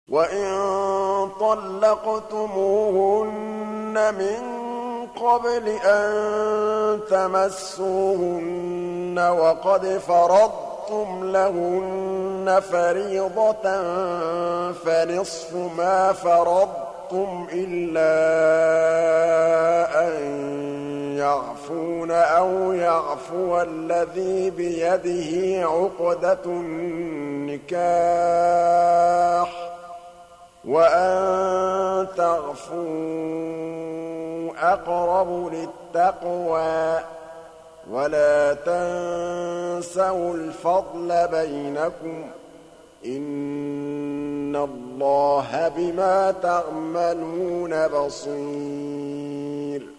وَإِن طَلَّقْتُمُوهُنَّ مِن قَبْلِ أَن تَمَسُّوهُنَّ وَقَدْ فَرَضْتُمْ لَهُنَّ فَرِيضَةً فَنِصْفُ مَا فَرَضْتُمْ إِلَّا أَن يَعْفُونَ أَوْ يَعْفُوَ الَّذِي بِيَدِهِ عُقْدَةُ النِّكَاحِ ۚ وَأَن تَعْفُوا أَقْرَبُ لِلتَّقْوَىٰ ۚ وَلَا تَنسَوُا الْفَضْلَ بَيْنَكُمْ ۚ إِنَّ اللَّهَ بِمَا تَعْمَلُونَ بَصِيرٌ